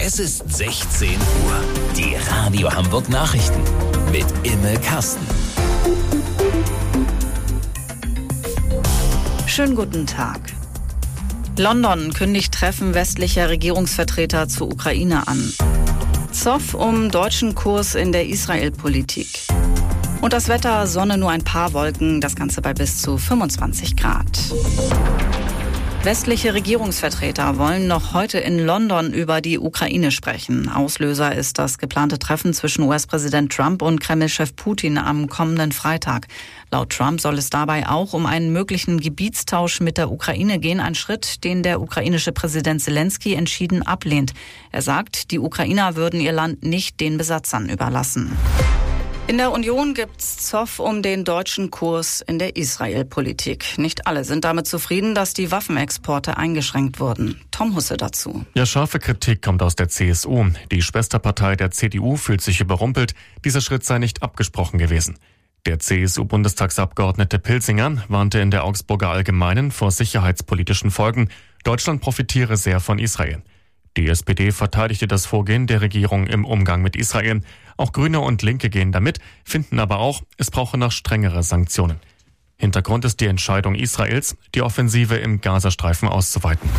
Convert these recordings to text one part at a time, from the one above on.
Es ist 16 Uhr. Die Radio Hamburg Nachrichten mit Imme Kasten. Schönen guten Tag. London kündigt Treffen westlicher Regierungsvertreter zur Ukraine an. Zoff um deutschen Kurs in der Israel-Politik. Und das Wetter, Sonne, nur ein paar Wolken, das Ganze bei bis zu 25 Grad. Westliche Regierungsvertreter wollen noch heute in London über die Ukraine sprechen. Auslöser ist das geplante Treffen zwischen US-Präsident Trump und Kreml-Chef Putin am kommenden Freitag. Laut Trump soll es dabei auch um einen möglichen Gebietstausch mit der Ukraine gehen, ein Schritt, den der ukrainische Präsident Zelensky entschieden ablehnt. Er sagt, die Ukrainer würden ihr Land nicht den Besatzern überlassen. In der Union gibt's Zoff um den deutschen Kurs in der Israel-Politik. Nicht alle sind damit zufrieden, dass die Waffenexporte eingeschränkt wurden. Tom Husse dazu. Ja, scharfe Kritik kommt aus der CSU. Die Schwesterpartei der CDU fühlt sich überrumpelt. Dieser Schritt sei nicht abgesprochen gewesen. Der CSU-Bundestagsabgeordnete Pilsinger warnte in der Augsburger Allgemeinen vor sicherheitspolitischen Folgen. Deutschland profitiere sehr von Israel. Die SPD verteidigte das Vorgehen der Regierung im Umgang mit Israel. Auch Grüne und Linke gehen damit, finden aber auch, es brauche noch strengere Sanktionen. Hintergrund ist die Entscheidung Israels, die Offensive im Gazastreifen auszuweiten.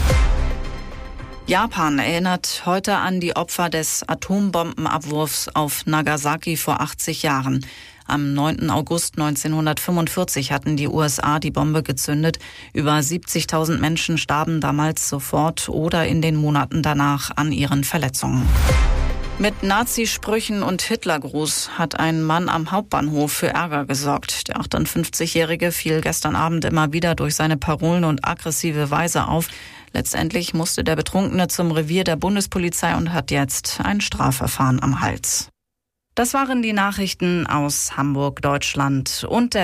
Japan erinnert heute an die Opfer des Atombombenabwurfs auf Nagasaki vor 80 Jahren. Am 9. August 1945 hatten die USA die Bombe gezündet. Über 70.000 Menschen starben damals sofort oder in den Monaten danach an ihren Verletzungen. Mit Nazisprüchen und Hitlergruß hat ein Mann am Hauptbahnhof für Ärger gesorgt. Der 58-Jährige fiel gestern Abend immer wieder durch seine Parolen und aggressive Weise auf. Letztendlich musste der Betrunkene zum Revier der Bundespolizei und hat jetzt ein Strafverfahren am Hals. Das waren die Nachrichten aus Hamburg, Deutschland und der